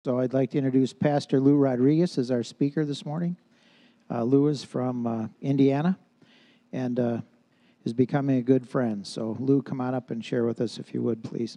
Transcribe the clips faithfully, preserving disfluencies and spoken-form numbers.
So I'd like to introduce Pastor Lou Rodriguez as our speaker this morning. Uh, Lou is from uh, Indiana and uh, is becoming a good friend. So Lou, come on up and share with us if you would, please.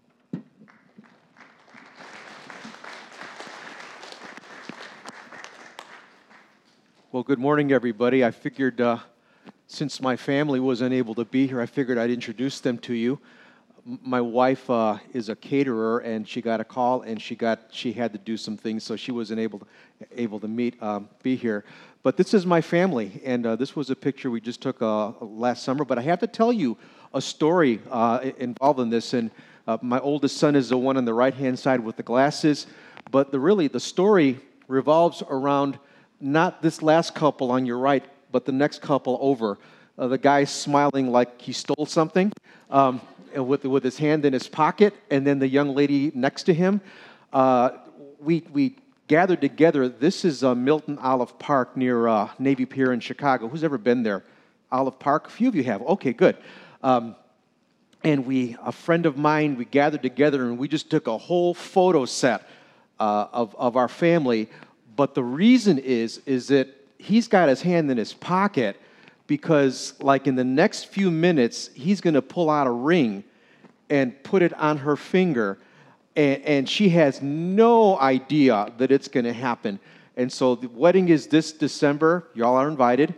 Well, good morning, everybody. I figured uh, since my family wasn't able to be here, I figured I'd introduce them to you. My wife uh, is a caterer, and she got a call, and she got she had to do some things, so she wasn't able to, able to meet um, be here. But this is my family, and uh, this was a picture we just took uh, last summer. But I have to tell you a story uh, involved in this. And uh, my oldest son is the one on the right-hand side with the glasses. But the really the story revolves around not this last couple on your right, but the next couple over. Uh, the guy smiling like he stole something. Um, with with his hand in his pocket, and then the young lady next to him. Uh, we we gathered together. This is uh, Milton Olive Park near uh, Navy Pier in Chicago. Who's ever been there? Olive Park? A few of you have. Okay, good. Um, and we, a friend of mine, we gathered together, and we just took a whole photo set uh, of of our family. But the reason is is that he's got his hand in his pocket, because like in the next few minutes, he's going to pull out a ring and put it on her finger, and, and she has no idea that it's going to happen. And so the wedding is this December. Y'all are invited.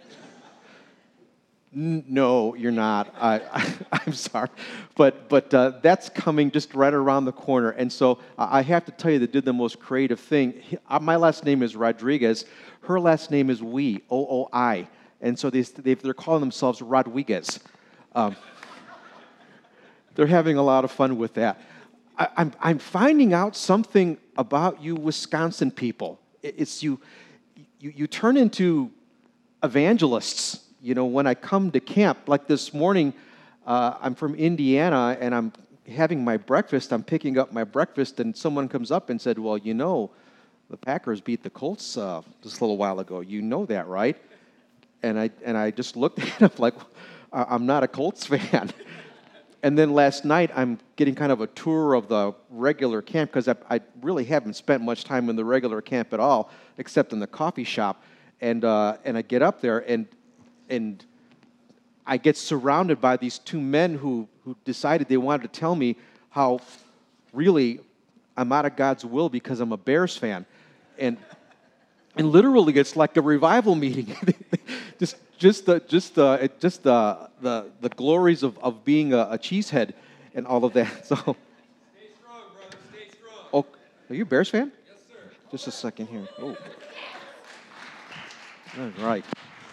N- no, you're not. I, I, I'm sorry. But but uh, that's coming just right around the corner. And so uh, I have to tell you, they did the most creative thing. He, uh, my last name is Rodriguez. Her last name is Wee, O O I. And so they, they're calling themselves Rodriguez. Um, they're having a lot of fun with that. I, I'm, I'm finding out something about you Wisconsin people. It's you, you, you turn into evangelists. You know, when I come to camp, like this morning, uh, I'm from Indiana, and I'm having my breakfast. I'm picking up my breakfast, and someone comes up and said, well, you know, the Packers beat the Colts uh, just a little while ago. You know that, right? And I and I just looked at him like, I'm not a Colts fan. And then last night, I'm getting kind of a tour of the regular camp, because I, I really haven't spent much time in the regular camp at all, except in the coffee shop. And uh, and I get up there, and and I get surrounded by these two men who, who decided they wanted to tell me how really I'm out of God's will because I'm a Bears fan. And And literally, it's like a revival meeting. just, just the, just the, just the, the, the glories of, of being a, a cheesehead and all of that. So, stay strong, brother. Stay strong. Oh, are you a Bears fan? Yes, sir. Just a second here. Oh, all right.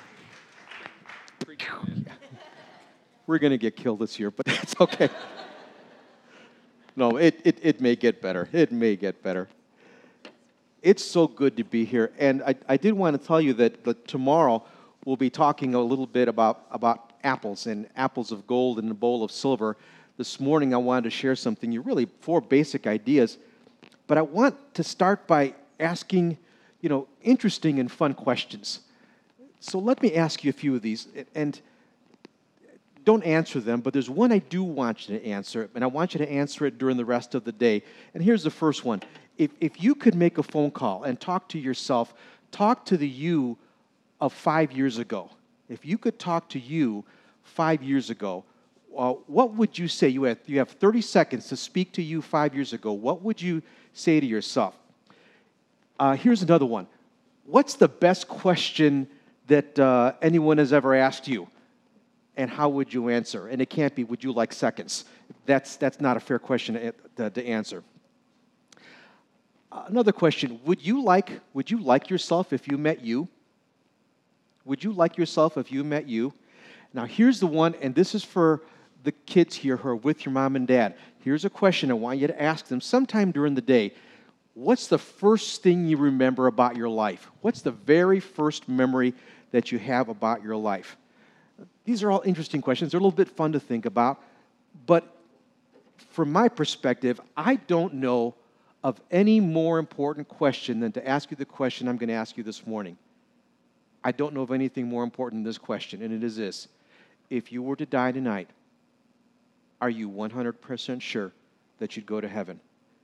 We're gonna get killed this year, but that's okay. No, it, it, it may get better. It may get better. It's so good to be here. And I, I did want to tell you that, that tomorrow we'll be talking a little bit about, about apples and apples of gold in a bowl of silver. This morning I wanted to share something, you really four basic ideas. But I want to start by asking, you know, interesting and fun questions. So let me ask you a few of these. And don't answer them, but there's one I do want you to answer, and I want you to answer it during the rest of the day. And here's the first one. If, if you could make a phone call and talk to yourself, talk to the you of five years ago. If you could talk to you five years ago, uh, what would you say? You have, you have thirty seconds to speak to you five years ago. What would you say to yourself? Uh, here's another one. What's the best question that uh, anyone has ever asked you? And how would you answer? And it can't be, would you like seconds? That's, that's not a fair question to, to, to answer. Another question, would you like would you like yourself if you met you? Would you like yourself if you met you? Now here's the one, and this is for the kids here who are with your mom and dad. Here's a question I want you to ask them sometime during the day. What's the first thing you remember about your life? What's the very first memory that you have about your life? These are all interesting questions. They're a little bit fun to think about, but from my perspective, I don't know of any more important question than to ask you the question I'm going to ask you this morning. I don't know of anything more important than this question, and it is this. If you were to die tonight, are you one hundred percent sure that you'd go to heaven?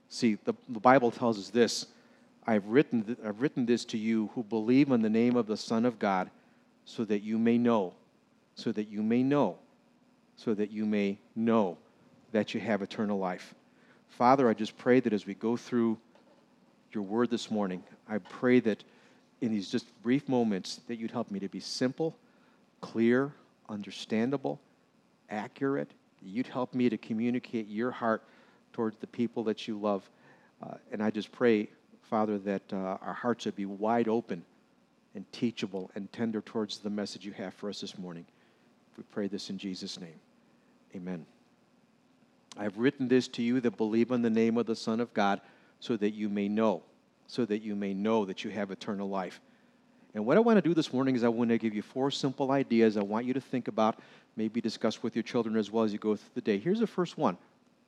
See, the, the Bible tells us this. I've written, th- I've written this to you who believe in the name of the Son of God, so that you may know, so that you may know, so that you may know that you have eternal life. Father, I just pray that as we go through your word this morning, I pray that in these just brief moments that you'd help me to be simple, clear, understandable, accurate. You'd help me to communicate your heart towards the people that you love. Uh, and I just pray, Father, that uh, our hearts would be wide open and teachable and tender towards the message you have for us this morning. We pray this in Jesus' name. Amen. I've written this to you that believe in the name of the Son of God, so that you may know, so that you may know that you have eternal life. And what I want to do this morning is I want to give you four simple ideas I want you to think about, maybe discuss with your children as well as you go through the day. Here's the first one,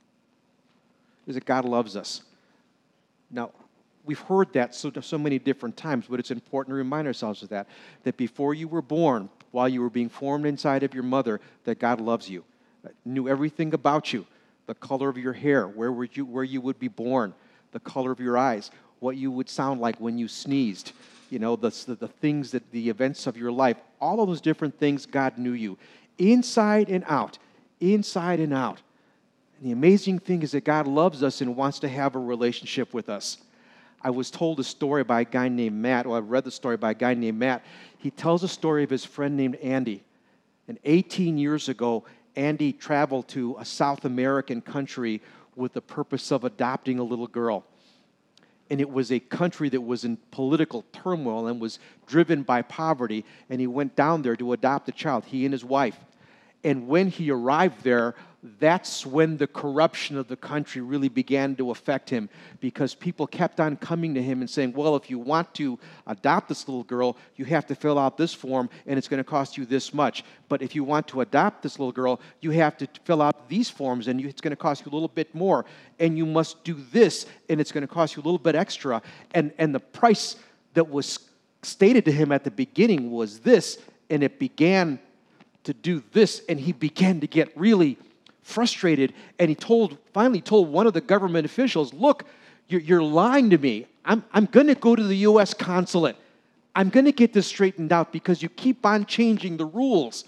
is that God loves us. Now, we've heard that so, so many different times, but it's important to remind ourselves of that, that before you were born, while you were being formed inside of your mother, that God loves you, knew everything about you, the color of your hair, where, would you, where you would be born, the color of your eyes, what you would sound like when you sneezed, you know, the, the, the things, that the events of your life, all of those different things, God knew you, inside and out, inside and out. And the amazing thing is that God loves us and wants to have a relationship with us. I was told a story by a guy named Matt, or I read the story by a guy named Matt. He tells a story of his friend named Andy. And eighteen years ago, Andy traveled to a South American country with the purpose of adopting a little girl. And it was a country that was in political turmoil and was driven by poverty, and he went down there to adopt a child, he and his wife. And when he arrived there, that's when the corruption of the country really began to affect him, because people kept on coming to him and saying, well, if you want to adopt this little girl, you have to fill out this form, and it's going to cost you this much. But if you want to adopt this little girl, you have to fill out these forms, and it's going to cost you a little bit more. And you must do this, and it's going to cost you a little bit extra. And, and the price that was stated to him at the beginning was this, and it began to do this, and he began to get really frustrated, and he told, finally told one of the government officials, look, you're, you're lying to me. I'm, I'm going to go to the U S consulate. I'm going to get this straightened out because you keep on changing the rules.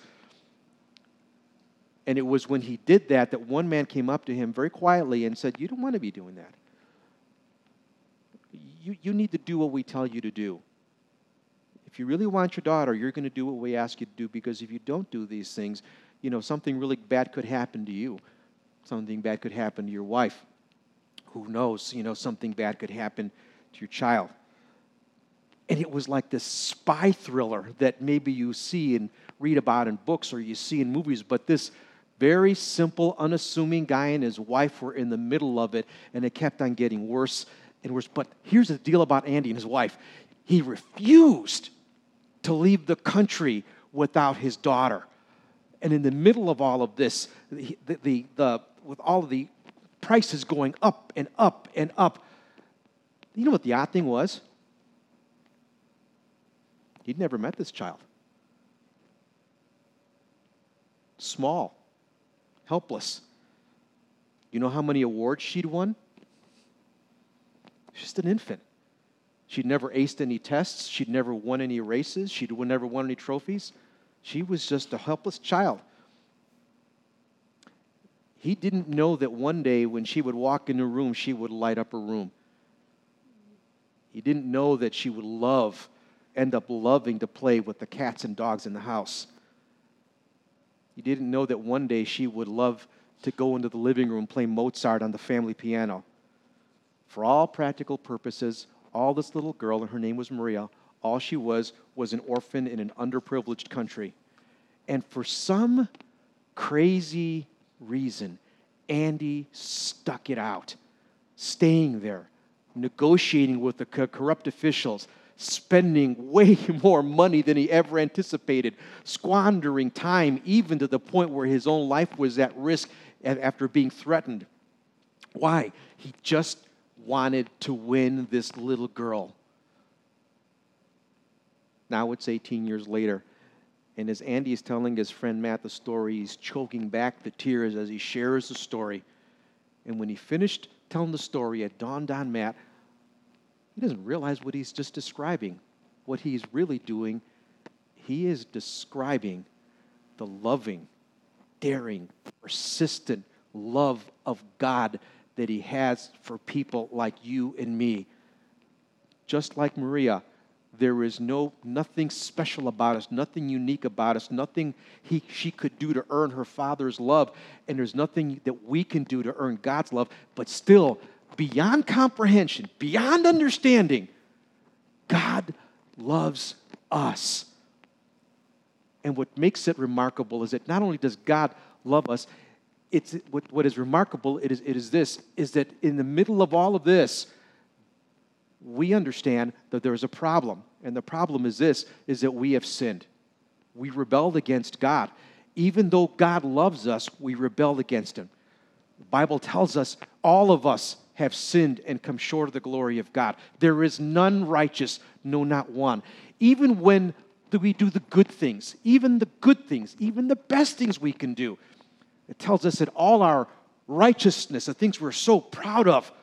And it was when he did that that one man came up to him very quietly and said, you don't want to be doing that. You, you need to do what we tell you to do. If you really want your daughter, you're going to do what we ask you to do, because if you don't do these things, you know, something really bad could happen to you. Something bad could happen to your wife. Who knows, you know, something bad could happen to your child. And it was like this spy thriller that maybe you see and read about in books or you see in movies, but this very simple, unassuming guy and his wife were in the middle of it, and it kept on getting worse and worse. But here's the deal about Andy and his wife. He refused to leave the country without his daughter. And in the middle of all of this, the, the, the, with all of the prices going up and up and up, you know what the odd thing was? He'd never met this child. Small, helpless. You know how many awards she'd won? Just an infant. She'd never aced any tests. She'd never won any races. She'd never won any trophies. She was just a helpless child. He didn't know that one day when she would walk in a room, she would light up her room. He didn't know that she would love, end up loving to play with the cats and dogs in the house. He didn't know that one day she would love to go into the living room and play Mozart on the family piano. For all practical purposes, all this little girl, and her name was Maria, all she was was an orphan in an underprivileged country. And for some crazy reason, Andy stuck it out, staying there, negotiating with the corrupt officials, spending way more money than he ever anticipated, squandering time even to the point where his own life was at risk after being threatened. Why? He just wanted to win this little girl. Now it's eighteen years later, and as Andy is telling his friend Matt the story, he's choking back the tears as he shares the story. And when he finished telling the story, it dawned on Matt, he doesn't realize what he's just describing. What he's really doing, he is describing the loving, daring, persistent love of God that he has for people like you and me. Just like Maria, there is no nothing special about us, nothing unique about us, nothing he, she could do to earn her Father's love, and there's nothing that we can do to earn God's love, but still, beyond comprehension, beyond understanding, God loves us. And what makes it remarkable is that not only does God love us, it's what, what is remarkable it is, it is this, is that in the middle of all of this, we understand that there is a problem. And the problem is this, is that we have sinned. We rebelled against God. Even though God loves us, we rebelled against him. The Bible tells us all of us have sinned and come short of the glory of God. There is none righteous, no, not one. Even when we do the good things, even the good things, even the best things we can do, it tells us that all our righteousness, the things we're so proud of,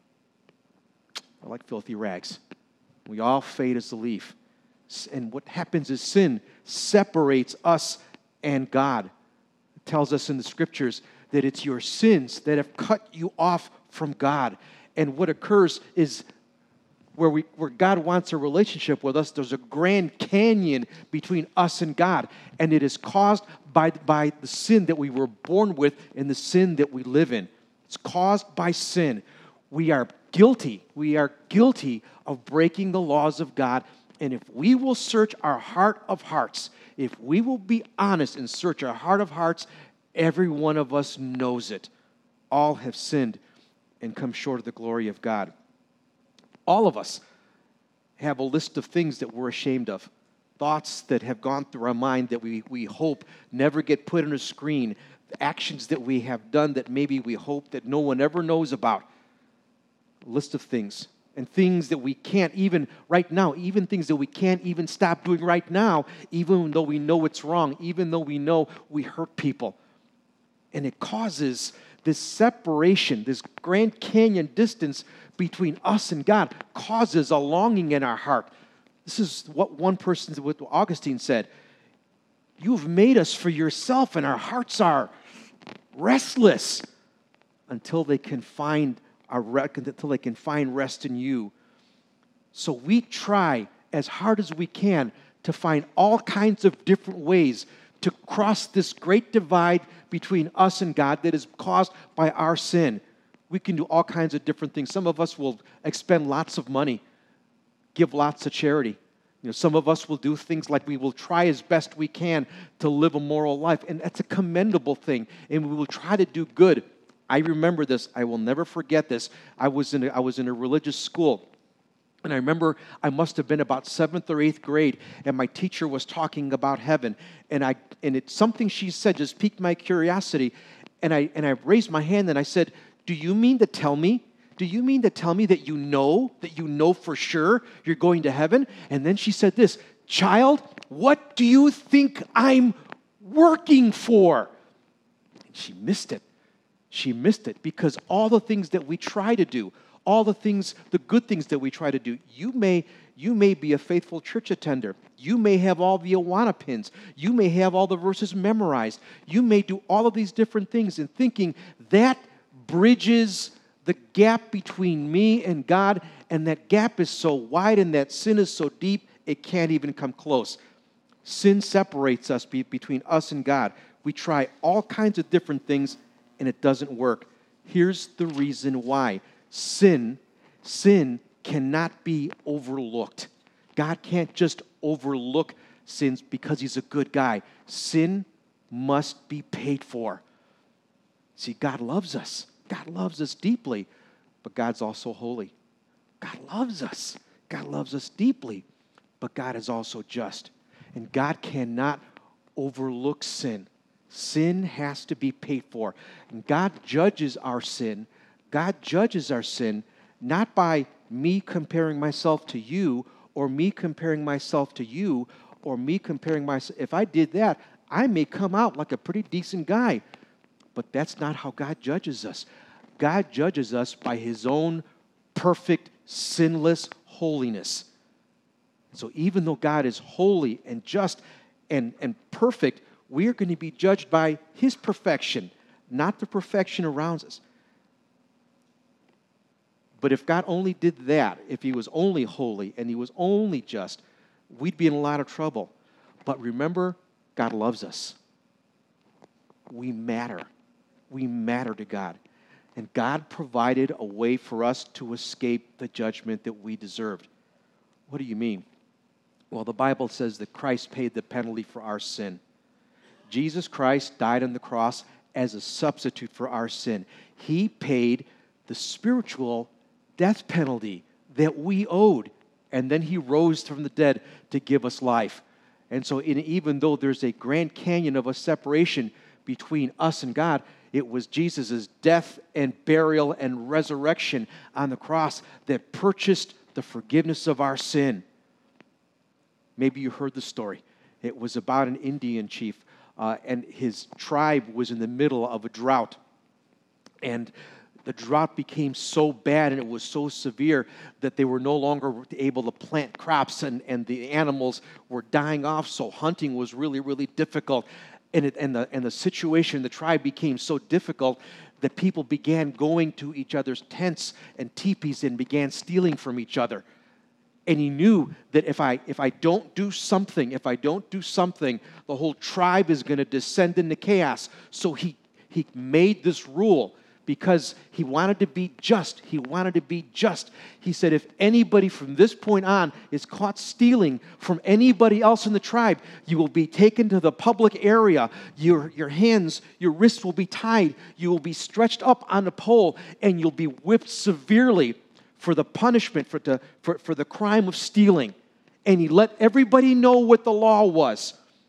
are like filthy rags. We all fade as a leaf. And what happens is sin separates us and God. It tells us in the scriptures that it's your sins that have cut you off from God. And what occurs is where we where God wants a relationship with us, there's a Grand Canyon between us and God. And it is caused by, by the sin that we were born with and the sin that we live in. It's caused by sin. We are guilty. We are guilty of breaking the laws of God. And if we will search our heart of hearts, if we will be honest and search our heart of hearts, every one of us knows it. All have sinned and come short of the glory of God. All of us have a list of things that we're ashamed of, thoughts that have gone through our mind that we, we hope never get put on a screen, actions that we have done that maybe we hope that no one ever knows about. A list of things, and things that we can't even, right now, even things that we can't even stop doing right now, even though we know it's wrong, even though we know we hurt people. And it causes this separation, this Grand Canyon distance between us and God, causes a longing in our heart. This is what one person, what Augustine said, you've made us for yourself, and our hearts are restless until they can find Our, until they can find rest in you. So we try as hard as we can to find all kinds of different ways to cross this great divide between us and God that is caused by our sin. We can do all kinds of different things. Some of us will expend lots of money, give lots of charity. You know, some of us will do things like we will try as best we can to live a moral life, and that's a commendable thing, and we will try to do good. I remember this. I will never forget this. I was in a, I was in a religious school, and I remember I must have been about seventh or eighth grade, and my teacher was talking about heaven, and I and it's something she said just piqued my curiosity, and I and I raised my hand and I said, "Do you mean to tell me? Do you mean to tell me that you know that you know for sure you're going to heaven?" And then she said this, "Child, what do you think I'm working for?" And she missed it. She missed it because all the things that we try to do, all the things, the good things that we try to do, you may, you may be a faithful church attender. You may have all the Awana pins. You may have all the verses memorized. You may do all of these different things and thinking that bridges the gap between me and God, and that gap is so wide and that sin is so deep, it can't even come close. Sin separates us be, between us and God. We try all kinds of different things, and it doesn't work. Here's the reason why. Sin, sin cannot be overlooked. God can't just overlook sins because he's a good guy. Sin must be paid for. See, God loves us. God loves us deeply, but God's also holy. God loves us. God loves us deeply, but God is also just. And God cannot overlook sin. Sin has to be paid for. And God judges our sin. God judges our sin not by me comparing myself to you or me comparing myself to you or me comparing myself. If I did that, I may come out like a pretty decent guy. But that's not how God judges us. God judges us by his own perfect, sinless holiness. So even though God is holy and just and, and perfect, we are going to be judged by his perfection, not the perfection around us. But if God only did that, if he was only holy and he was only just, we'd be in a lot of trouble. But remember, God loves us. We matter. We matter to God. And God provided a way for us to escape the judgment that we deserved. What do you mean? Well, the Bible says that Christ paid the penalty for our sin. Jesus Christ died on the cross as a substitute for our sin. He paid the spiritual death penalty that we owed, and then he rose from the dead to give us life. And so in, even though there's a Grand Canyon of a separation between us and God, it was Jesus' death and burial and resurrection on the cross that purchased the forgiveness of our sin. Maybe you heard the story. It was about an Indian chief, uh, and his tribe was in the middle of a drought. And the drought became so bad and it was so severe that they were no longer able to plant crops, and, and the animals were dying off, so hunting was really, really difficult. And, it, and, the, and the situation, the tribe became so difficult that people began going to each other's tents and teepees and began stealing from each other. And he knew that if I if I don't do something, if I don't do something, the whole tribe is going to descend into chaos. So he he made this rule because he wanted to be just. He wanted to be just. He said, if anybody from this point on is caught stealing from anybody else in the tribe, you will be taken to the public area. Your, your hands, your wrists will be tied. You will be stretched up on a pole, and you'll be whipped severely for the punishment, for the, for, for the crime of stealing. And he let everybody know what the law was.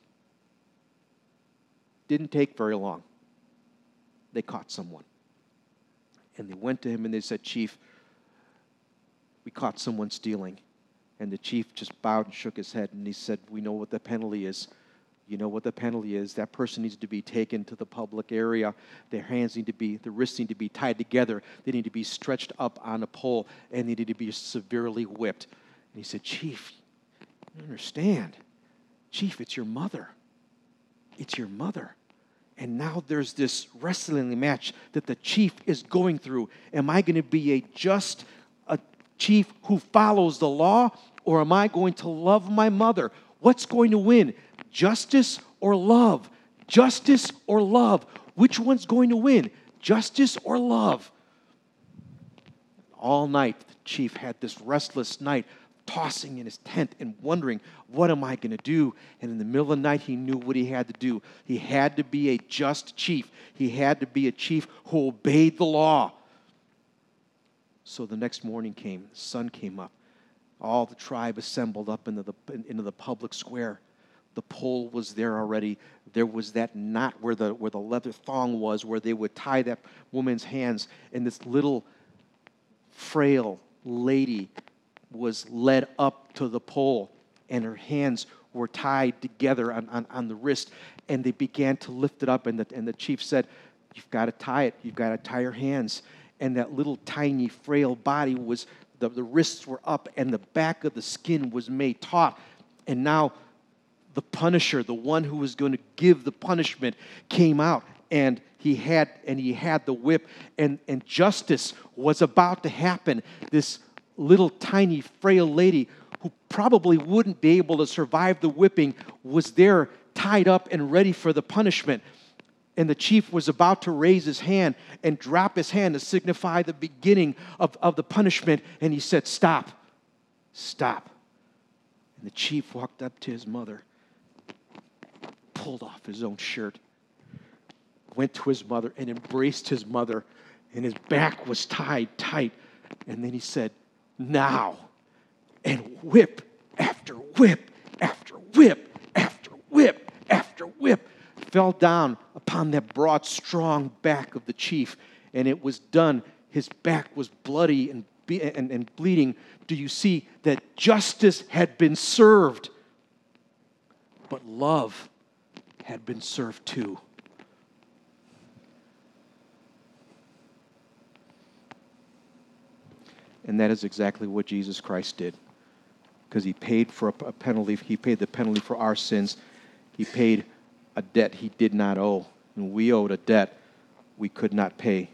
Didn't take very long. They caught someone. And they went to him and they said, Chief, we caught someone stealing. And the chief just bowed and shook his head, and he said, we know what the penalty is. You know what the penalty is. That person needs to be taken to the public area. Their hands need to be, the wrists need to be tied together. They need to be stretched up on a pole, and they need to be severely whipped. And he said, Chief, you don't understand. Chief, it's your mother. It's your mother. And now there's this wrestling match that the chief is going through. Am I going to be a just a chief who follows the law, or am I going to love my mother? What's going to win? Justice or love? Justice or love? Which one's going to win? Justice or love? All night, the chief had this restless night, tossing in his tent and wondering, what am I going to do? And in the middle of the night, he knew what he had to do. He had to be a just chief. He had to be a chief who obeyed the law. So the next morning came, the sun came up. All the tribe assembled up into the, into the public square. The pole was there already. There was that knot where the, where the leather thong was, where they would tie that woman's hands. And this little frail lady was led up to the pole, and her hands were tied together on, on, on the wrist, and they began to lift it up, and the, and the chief said, you've got to tie it. You've got to tie her hands. And that little tiny frail body was, the, the wrists were up, and the back of the skin was made taut. And now the punisher, the one who was going to give the punishment, came out, and he had and he had the whip, and, and justice was about to happen. This little tiny frail lady who probably wouldn't be able to survive the whipping was there tied up and ready for the punishment. And the chief was about to raise his hand and drop his hand to signify the beginning of, of the punishment. And he said, stop, stop. And the chief walked up to his mother, pulled off his own shirt, went to his mother and embraced his mother. And his back was tied tight. And then he said, now, and whip after whip after whip after whip after whip fell down upon that broad, strong back of the chief, and it was done. His back was bloody and, be- and, and bleeding. Do you see that justice had been served, but love had been served too? And that is exactly what Jesus Christ did. Because he paid for a, a penalty. He paid the penalty for our sins. He paid a debt he did not owe. And we owed a debt we could not pay.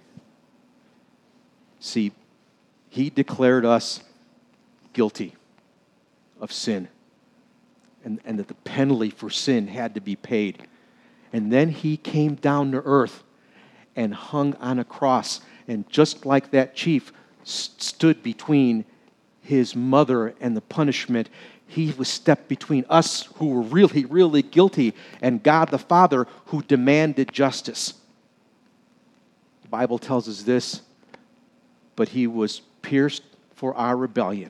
See, he declared us guilty of sin. And, and that the penalty for sin had to be paid. And then he came down to earth and hung on a cross. And just like that chief st- stood between his mother and the punishment, he was stepped between us who were really, really guilty and God the Father who demanded justice. The Bible tells us this, but he was pierced for our rebellion.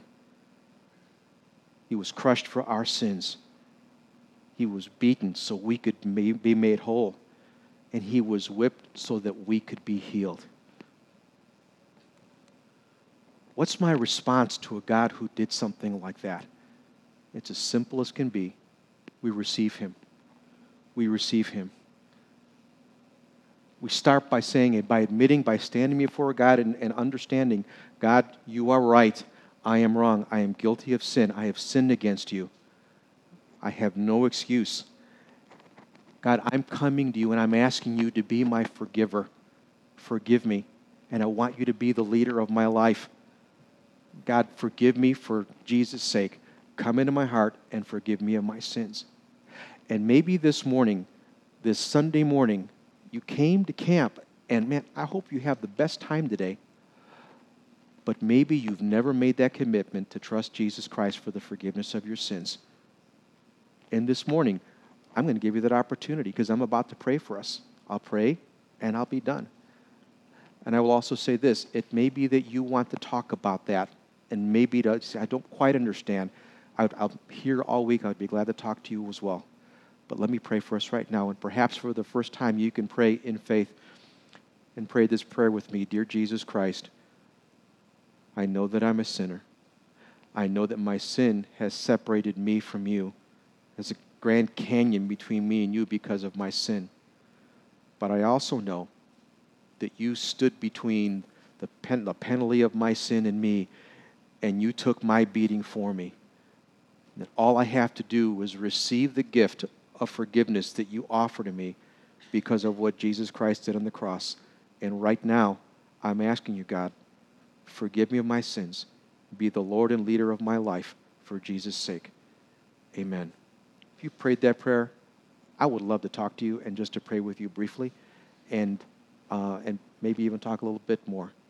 He was crushed for our sins. He was beaten so we could be made whole. And he was whipped so that we could be healed. What's my response to a God who did something like that? It's as simple as can be. We receive him. We receive him. We start by saying it, by admitting, by standing before God and, and understanding, God, you are right. I am wrong. I am guilty of sin. I have sinned against you. I have no excuse. God, I'm coming to you and I'm asking you to be my forgiver. Forgive me. And I want you to be the leader of my life. God, forgive me for Jesus' sake. Come into my heart and forgive me of my sins. And maybe this morning, this Sunday morning, you came to camp, and man, I hope you have the best time today. But maybe you've never made that commitment to trust Jesus Christ for the forgiveness of your sins. And this morning, I'm going to give you that opportunity because I'm about to pray for us. I'll pray, and I'll be done. And I will also say this, it may be that you want to talk about that, and maybe to say, I don't quite understand. I, I'll here all week. I'd be glad to talk to you as well. But let me pray for us right now, and perhaps for the first time you can pray in faith and pray this prayer with me. Dear Jesus Christ, I know that I'm a sinner. I know that my sin has separated me from you. There's a Grand Canyon between me and you because of my sin. But I also know that you stood between the, pen, the penalty of my sin and me, and you took my beating for me. That all I have to do is receive the gift of forgiveness that you offer to me because of what Jesus Christ did on the cross. And right now, I'm asking you, God, forgive me of my sins. Be the Lord and leader of my life for Jesus' sake. Amen. If you prayed that prayer, I would love to talk to you and just to pray with you briefly and, uh, and maybe even talk a little bit more.